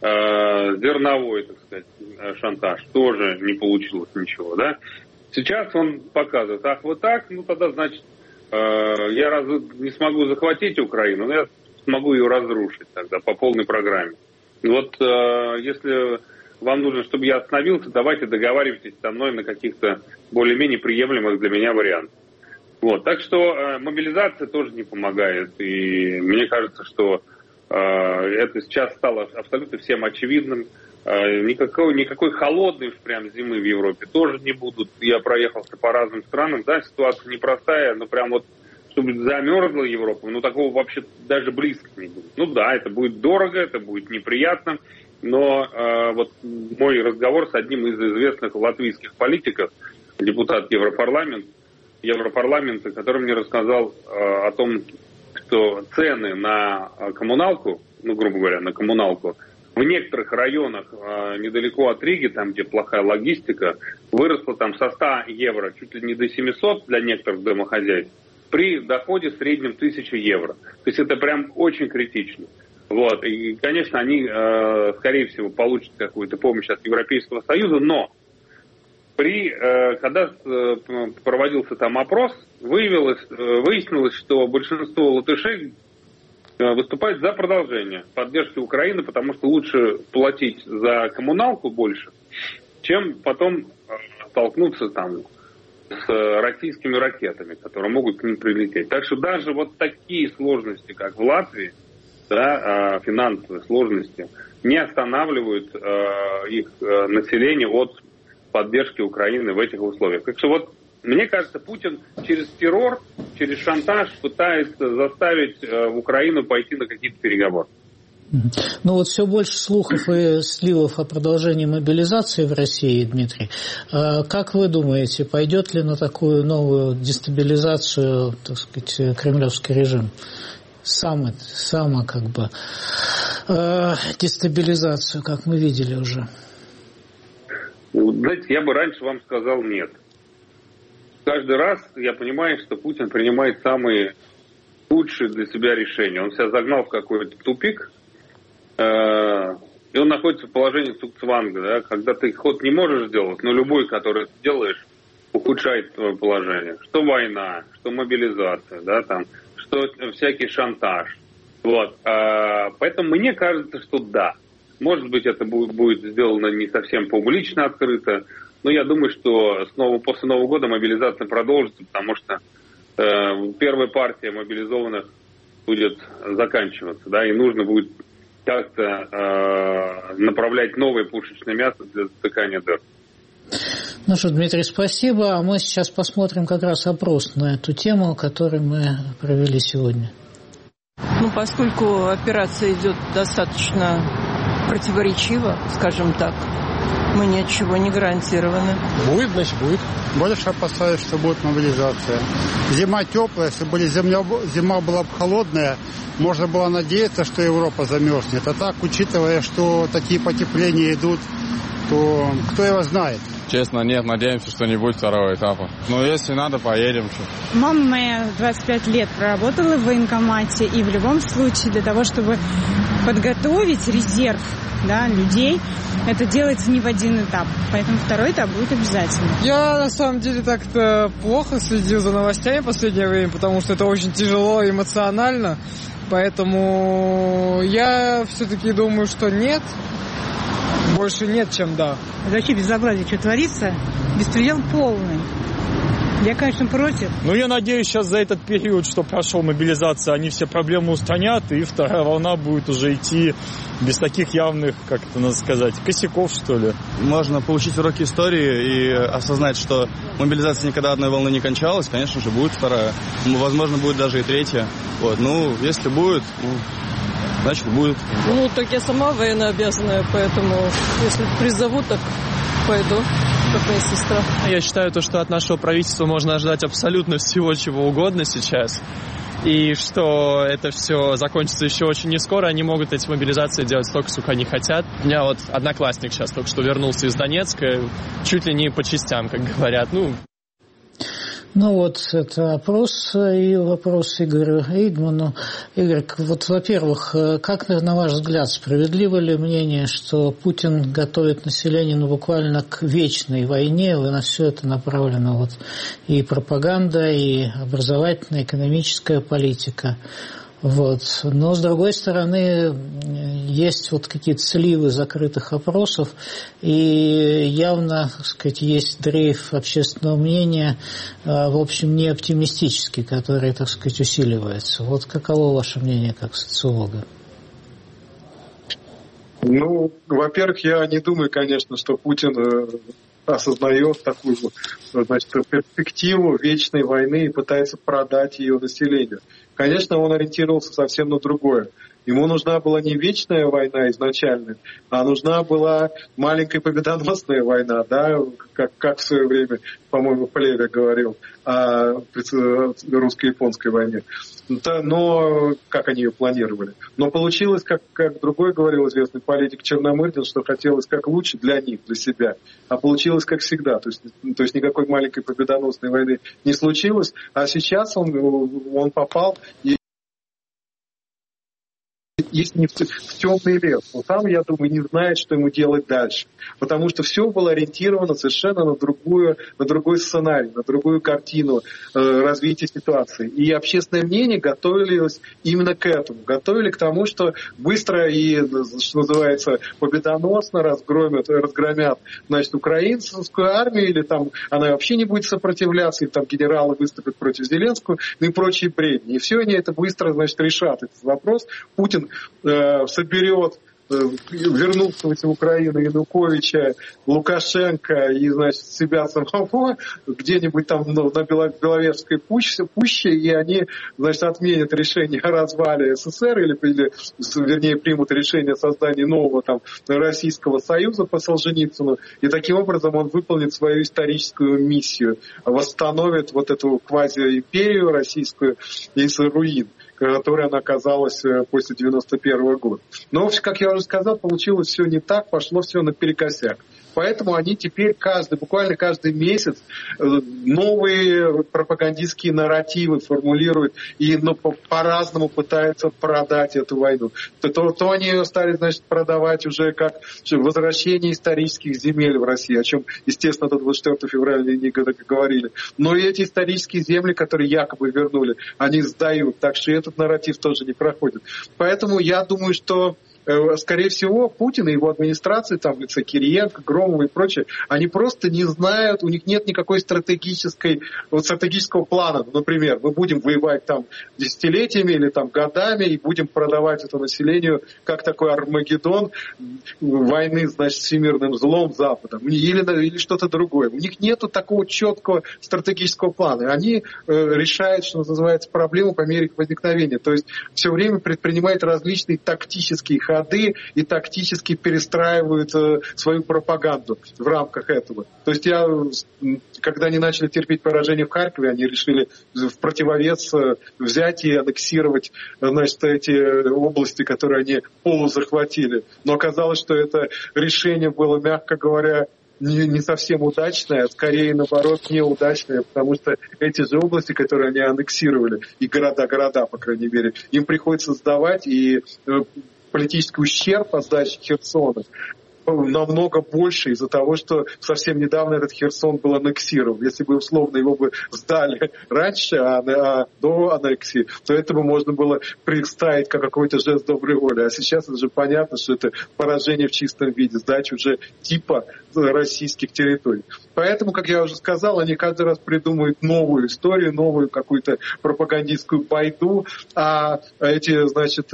зерновой, так сказать, шантаж, тоже не получилось ничего, да? Сейчас он показывает, ах, вот так, ну тогда, значит, э, я раз, не смогу захватить Украину, но я смогу ее разрушить тогда по полной программе. Вот э, если вам нужно, чтобы я остановился, давайте договаривайтесь со мной на каких-то более-менее приемлемых для меня вариантах. Вот, так что э, мобилизация тоже не помогает, и мне кажется, что э, это сейчас стало абсолютно всем очевидным. Никакой, никакой холодной уж прям зимы в Европе тоже не будут. Я проехался по разным странам, да, ситуация непростая, но прям вот, чтобы замерзла Европа, ну такого вообще даже близко не будет. Ну да, это будет дорого, это будет неприятно, но э, вот мой разговор с одним из известных латвийских политиков, депутат Европарламента, Европарламента, который мне рассказал э, о том, что цены на коммуналку, ну грубо говоря, на коммуналку, в некоторых районах э, недалеко от Риги, там, где плохая логистика, выросло там со ста евро чуть ли не до семисот для некоторых домохозяйств, при доходе в среднем тысяча евро. То есть это прям очень критично. Вот. И, конечно, они, э, скорее всего, получат какую-то помощь от Европейского Союза, но при, э, когда э, проводился там опрос, выявилось, э, выяснилось, что большинство латышей выступает за продолжение поддержки Украины, потому что лучше платить за коммуналку больше, чем потом столкнуться там с российскими ракетами, которые могут к ним прилететь. Так что даже вот такие сложности, как в Латвии, да, финансовые сложности, не останавливают их население от поддержки Украины в этих условиях. Так что вот мне кажется, Путин через террор, через шантаж пытается заставить э, Украину пойти на какие-то переговоры. Ну вот все больше слухов и сливов о продолжении мобилизации в России, Дмитрий. Как вы думаете, пойдет ли на такую новую дестабилизацию, так сказать, кремлевский режим? Само, само как бы э, дестабилизацию, как мы видели уже. Знаете, я бы раньше вам сказал нет. Каждый раз я понимаю, что Путин принимает самые лучшие для себя решения. Он себя загнал в какой-то тупик, э, и он находится в положении цугцванга, да, когда ты ход не можешь сделать, но любой, который ты делаешь, ухудшает твое положение. Что война, что мобилизация, да, там, что всякий шантаж. Вот. А, поэтому мне кажется, что да. Может быть, это будет, будет сделано не совсем публично, открыто, но я думаю, что снова, после Нового года мобилизация продолжится, потому что э, первая партия мобилизованных будет заканчиваться, да, и нужно будет как-то э, направлять новое пушечное мясо для затыкания дыр. Ну что, Дмитрий, спасибо. А мы сейчас посмотрим как раз опрос на эту тему, который мы провели сегодня. Ну, поскольку операция идет достаточно противоречиво, скажем так, мы ни от чего не гарантированы. Будет, значит, будет. Больше опасаюсь, что будет мобилизация. Зима теплая, если бы зима, зима была бы холодная, можно было надеяться, что Европа замерзнет. А так, учитывая, что такие потепления идут, то кто его знает? Честно, нет, надеемся, что не будет второго этапа. Но если надо, поедем. Мама моя двадцать пять лет проработала в военкомате, и в любом случае для того, чтобы подготовить резерв, да, людей, это делается не в один этап. Поэтому второй этап будет обязательно. Я на самом деле так-то плохо следил за новостями в последнее время, потому что это очень тяжело эмоционально. Поэтому я все-таки думаю, что нет. Больше нет, чем да. Вообще безобразие, что творится, беспредел полный. Я, конечно, против. Ну, я надеюсь, сейчас за этот период, что прошел мобилизация, они все проблемы устранят, и вторая волна будет уже идти без таких явных, как это надо сказать, косяков, что ли. Можно получить уроки истории и осознать, что мобилизация никогда одной волны не кончалась. Конечно же, будет вторая. Возможно, будет даже и третья. Вот. Ну, если будет, ну, значит, будет. Ну, так я сама военнообязанная, поэтому если призовут, так пойду. Как моя сестра. Я считаю, то, что от нашего правительства можно ожидать абсолютно всего, чего угодно сейчас. И что это все закончится еще очень не скоро. Они могут эти мобилизации делать столько, сколько они хотят. У меня вот одноклассник сейчас только что вернулся из Донецка, чуть ли не по частям, как говорят. Ну, Ну вот, это опрос и вопрос Игорю Эйдману. Игорь, вот, во-первых, как, на ваш взгляд, справедливо ли мнение, что Путин готовит население ну, буквально к вечной войне, и на все это направлена вот и пропаганда, и образовательная, экономическая политика? Вот. Но, с другой стороны, есть вот какие-то сливы закрытых опросов, и явно, так сказать, есть дрейф общественного мнения, в общем, не оптимистический, который, так сказать, усиливается. Вот каково ваше мнение как социолога? Ну, во-первых, я не думаю, конечно, что Путин осознает такую, значит, перспективу вечной войны и пытается продать ее населению. Конечно, он ориентировался совсем на другое. Ему нужна была не вечная война изначально, а нужна была маленькая победоносная война, да, как, как в свое время, по-моему, Плеве говорил о русско-японской войне. Но как они ее планировали? Но получилось, как, как другой говорил известный политик Черномырдин, что хотелось как лучше для них, для себя, а получилось как всегда. То есть, то есть никакой маленькой победоносной войны не случилось, а сейчас он, он попал и есть не в, в темный лес. Но сам, я думаю, не знает, что ему делать дальше. Потому что все было ориентировано совершенно на другую, на другой сценарий, на другую картину э, развития ситуации. И общественное мнение готовилось именно к этому. Готовили к тому, что быстро и, что называется, победоносно разгромят, разгромят, значит, украинскую армию, или там она вообще не будет сопротивляться, или там генералы выступят против Зеленского, ну и прочие бредни. И все они это быстро, значит, решат этот вопрос. Путин э, соберет э, вернувшегося в Украину Януковича, Лукашенко и, значит, себя самого где-нибудь там ну, на Беловежской пуще, пуще, и они, значит, отменят решение о развале СССР или, или, вернее, примут решение о создании нового там Российского Союза по Солженицыну, и таким образом он выполнит свою историческую миссию, восстановит вот эту квази-империю российскую из руин, которой она оказалась после девяносто первого года. Но, как я уже сказал, получилось все не так, пошло все наперекосяк. Поэтому они теперь каждый, буквально каждый месяц новые пропагандистские нарративы формулируют и ну, по- по-разному пытаются продать эту войну. То, то, то они ее стали, значит, продавать уже как возвращение исторических земель в России, о чем, естественно, до двадцать четвёртого февраля не говорили. Но и эти исторические земли, которые якобы вернули, они сдают. Так что этот нарратив тоже не проходит. Поэтому я думаю, что скорее всего, Путин и его администрация, там, в лице Кириенко, Громова и прочее, они просто не знают, у них нет никакой стратегической, вот, стратегического плана. Например, мы будем воевать там десятилетиями или там годами и будем продавать это населению как такой Армагеддон войны, значит, с всемирным злом Западом или, или что-то другое. У них нет такого четкого стратегического плана. Они э, решают, что называется, проблему по мере возникновения. То есть все время предпринимают различные тактические ходы и тактически перестраивают э, свою пропаганду в рамках этого. То есть я, когда они начали терпеть поражение в Харькове, они решили в противовес э, взять и аннексировать, значит, эти области, которые они полузахватили. Но оказалось, что это решение было, мягко говоря, не, не совсем удачное, а скорее, наоборот, неудачное, потому что эти же области, которые они аннексировали, и города-города, по крайней мере, им приходится сдавать, и э, политический ущерб от сдачи Херсона намного больше из-за того, что совсем недавно этот Херсон был аннексирован. Если бы условно его бы сдали раньше, а, а до аннексии, то это бы можно было представить как какой-то жест доброй воли. А сейчас это же понятно, что это поражение в чистом виде, сдача уже типа российских территорий. Поэтому, как я уже сказал, они каждый раз придумывают новую историю, новую какую-то пропагандистскую байду, а эти, значит,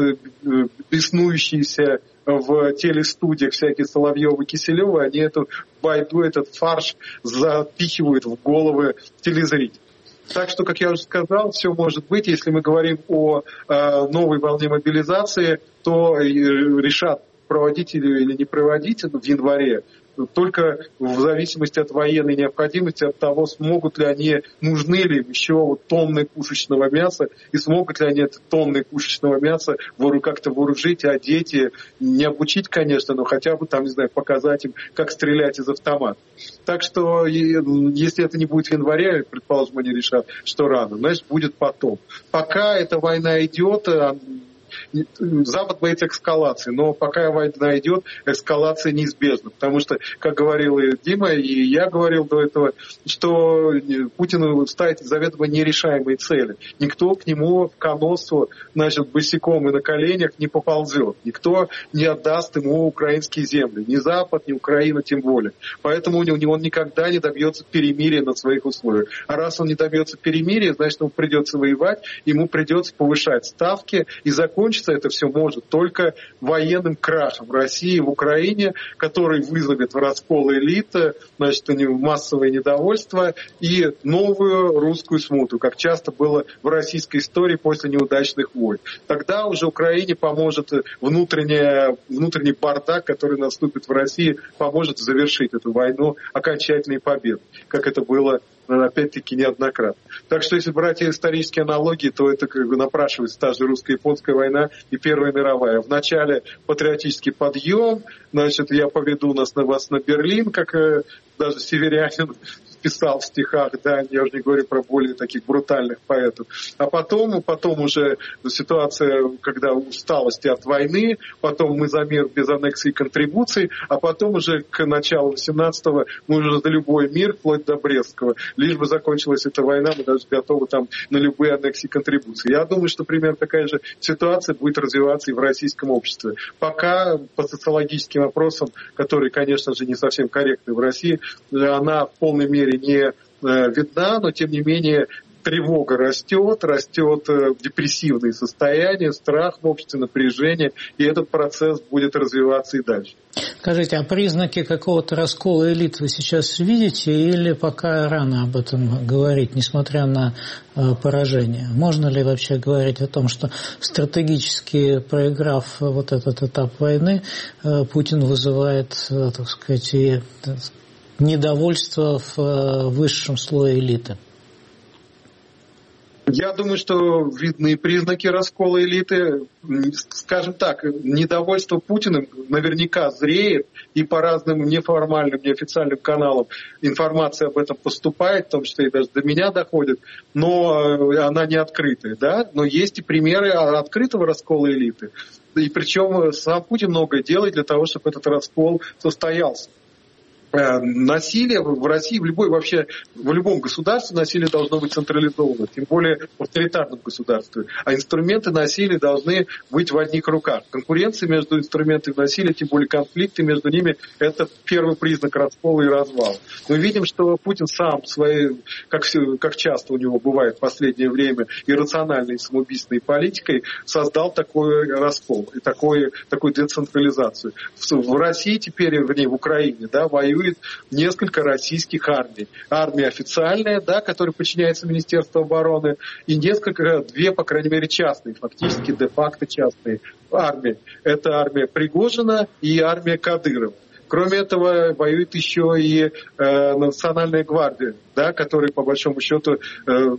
беснующиеся в телестудиях всякие Соловьевы, Киселевы, они эту байду, этот фарш запихивают в головы телезрителей. Так что, как я уже сказал, все может быть. Если мы говорим о э, новой волне мобилизации, то решат, проводить или не проводить в январе, только в зависимости от военной необходимости, от того, смогут ли они, нужны ли еще вот тонны пушечного мяса, и смогут ли они это тонны пушечного мяса как-то вооружить, одеть, и не обучить, конечно, но хотя бы там, не знаю, показать им, как стрелять из автомата. Так что, если это не будет в январе, предположим, они решат, что рано, значит, будет потом. Пока эта война идет, Запад боится эскалации, но пока война идет, эскалация неизбежна. Потому что, как говорил и Дима, и я говорил до этого, что Путин ставит заведомо нерешаемые цели. Никто к нему в коносу, значит, босиком и на коленях не поползет. Никто не отдаст ему украинские земли. Ни Запад, ни Украина тем более. Поэтому он никогда не добьется перемирия на своих условиях. А раз он не добьется перемирия, значит, ему придется воевать, ему придется повышать ставки, и закончится это все может только военным крахом в России и в Украине, который вызовет раскол элиты, значит, массовое недовольство и новую русскую смуту, как часто было в российской истории после неудачных войн. Тогда уже Украине поможет внутренний бардак, который наступит в России, поможет завершить эту войну окончательной победой, как это было опять-таки неоднократно. Так что если брать исторические аналогии, то это как бы напрашивается та же русско-японская война и Первая мировая. Вначале патриотический подъем, значит, я поведу нас на вас на Берлин, как э, даже северянин писал в стихах, да, я уже не говорю про более таких брутальных поэтов. А потом, потом уже ситуация, когда усталости от войны, потом мы за мир без аннексий и контрибуций, а потом уже к началу восемнадцатого мы уже за любой мир, вплоть до Брестского. Лишь бы закончилась эта война, мы даже готовы там на любые аннексии и контрибуции. Я думаю, что примерно такая же ситуация будет развиваться и в российском обществе. Пока по социологическим опросам, которые, конечно же, не совсем корректны в России, она в полной мере не видна, но тем не менее тревога растет, растет депрессивные состояния, страх в обществе, напряжение, и этот процесс будет развиваться и дальше. Скажите, а признаки какого-то раскола элит вы сейчас видите или пока рано об этом говорить, несмотря на э, поражение? Можно ли вообще говорить о том, что стратегически проиграв вот этот этап войны, э, Путин вызывает, э, так сказать, и, так, недовольство в э, высшем слое элиты? Я думаю, что видны признаки раскола элиты. Скажем так, недовольство Путиным наверняка зреет, и по разным неформальным, неофициальным каналам информация об этом поступает, в том числе и даже до меня доходит, но она не открытая, да? Но есть и примеры открытого раскола элиты. И причем сам Путин многое делает для того, чтобы этот раскол состоялся. Насилие в России, в любой вообще, в любом государстве насилие должно быть централизовано, тем более в авторитарном государстве. А инструменты насилия должны быть в одних руках. Конкуренция между инструментами насилия, тем более конфликты между ними, это первый признак раскола и развала. Мы видим, что Путин сам своей, как, как часто у него бывает в последнее время, иррациональной и самоубийственной политикой создал такой раскол и такой, такую децентрализацию. В, в России теперь, вернее в Украине, да, воюют несколько российских армий. Армия официальная, да, которая подчиняется Министерству обороны, и несколько, две, по крайней мере, частные, фактически де-факто частные армии. Это армия Пригожина и армия Кадырова. Кроме этого, воюет еще и э, Национальная гвардия, да, которая, по большому счету, э,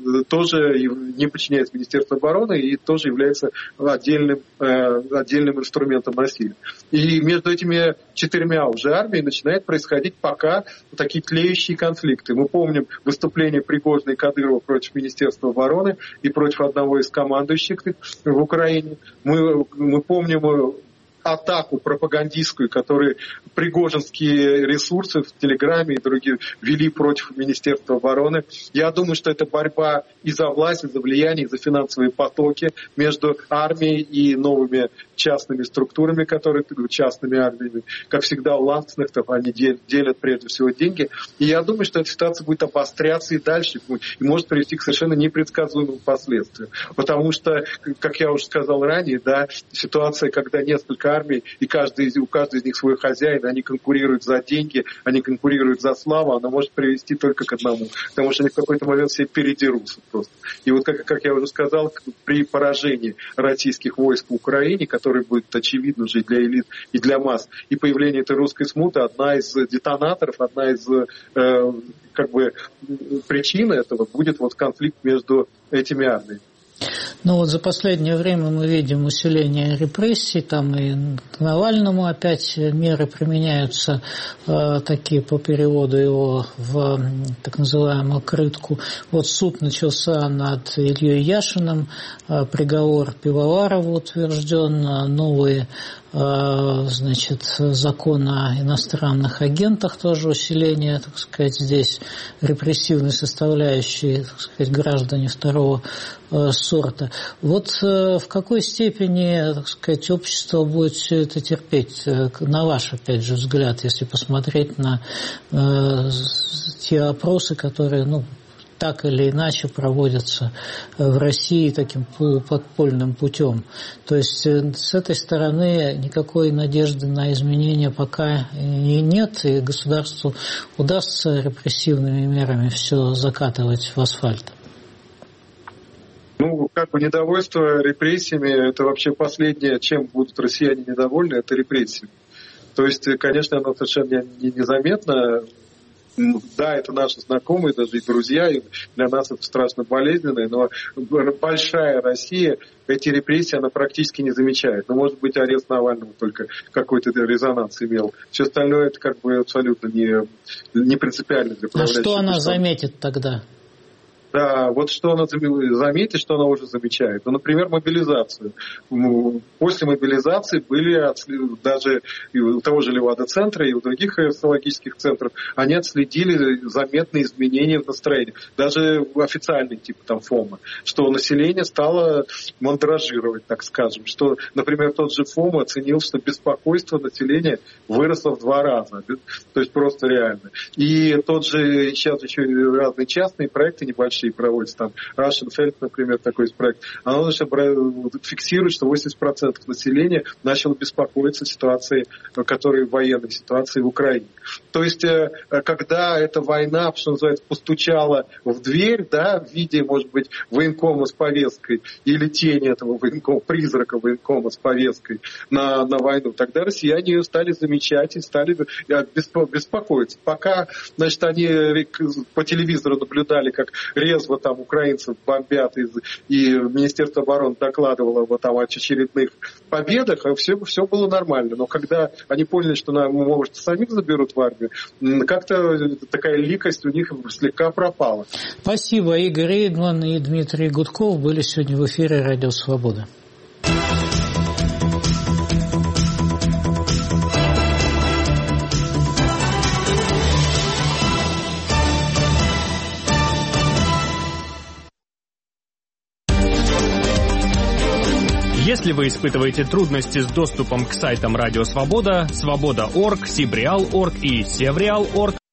тоже не подчиняется Министерству обороны и тоже является отдельным, э, отдельным инструментом насилия. И между этими четырьмя уже армиями начинает происходить пока такие тлеющие конфликты. Мы помним выступление Пригожина и Кадырова против Министерства обороны и против одного из командующих в Украине. Мы, мы помним атаку пропагандистскую, которую пригожинские ресурсы в Телеграме и другие вели против Министерства обороны. Я думаю, что это борьба и за власть, и за влияние, и за финансовые потоки между армией и новыми частными структурами, которые частными армиями. Как всегда у ландснехтов они делят прежде всего деньги. И я думаю, что эта ситуация будет обостряться и дальше, и может привести к совершенно непредсказуемым последствиям. Потому что, как я уже сказал ранее, да, ситуация, когда несколько армий, и каждый, у каждой из них свой хозяин, они конкурируют за деньги, они конкурируют за славу, она может привести только к одному. Потому что они в какой-то момент все передерутся просто. И вот, как, как я уже сказал, при поражении российских войск в Украине, который будет очевидно уже для элит и для масс, и появление этой русской смуты, одна из детонаторов, одна из э, как бы причин этого будет вот конфликт между этими армиями. Ну вот за последнее время мы видим усиление репрессий, там и к Навальному опять меры применяются, э, такие по переводу его в так называемую крытку. Вот суд начался над Ильей Яшиным, э, приговор Пивоварову утвержден, новые значит, закон о иностранных агентах, тоже усиление, так сказать, здесь репрессивной составляющей, так сказать, граждане второго э, сорта. Вот э, в какой степени, так сказать, общество будет все это терпеть, э, на ваш, опять же, взгляд, если посмотреть на э, те опросы, которые, ну, так или иначе проводятся в России таким полуподпольным путем. То есть с этой стороны никакой надежды на изменения пока и нет, и государству удастся репрессивными мерами все закатывать в асфальт. Ну, как бы недовольство репрессиями, это вообще последнее, чем будут россияне недовольны, это репрессии. То есть, конечно, оно совершенно незаметно. Да, это наши знакомые, даже и друзья, и для нас это страшно болезненно, но большая Россия эти репрессии она практически не замечает. Но, может быть, арест Навального только какой-то резонанс имел. Все остальное это как бы абсолютно не, не принципиально для управляющей. А что она заметит тогда? Да, вот что она заметит, что она уже замечает. Ну, например, мобилизацию. После мобилизации были даже и у того же Левада-центра, и у других социологических центров, они отследили заметные изменения в настроении. Даже официальный тип там ФОМа, что население стало мандражировать, так скажем. Что, например, тот же ФОМ оценил, что беспокойство населения выросло в два раза. То есть просто реально. И тот же, сейчас еще разные частные проекты небольшие проводится, там Russian Felt, например, такой есть проект, оно значит, фиксирует, что восемьдесят процентов населения начало беспокоиться ситуацией, которая военной ситуации в Украине. То есть, когда эта война, что называется, постучала в дверь, да, в виде, может быть, военкома с повесткой или тени этого военкома, призрака военкома с повесткой на, на войну, тогда россияне ее стали замечать и стали беспокоиться. Пока, значит, они по телевизору наблюдали, как трезво там украинцев бомбят, и, и Министерство обороны докладывало вот там о очередных победах, а все, все было нормально. Но когда они поняли, что, нам, может, самих заберут в армию, как-то такая ликость у них слегка пропала. Спасибо. Игорь Эйдман и Дмитрий Гудков были сегодня в эфире «Радио Свобода». Если вы испытываете трудности с доступом к сайтам Радио Свобода, Свобода точка орг, Сибреал точка орг и Севреал точка орг,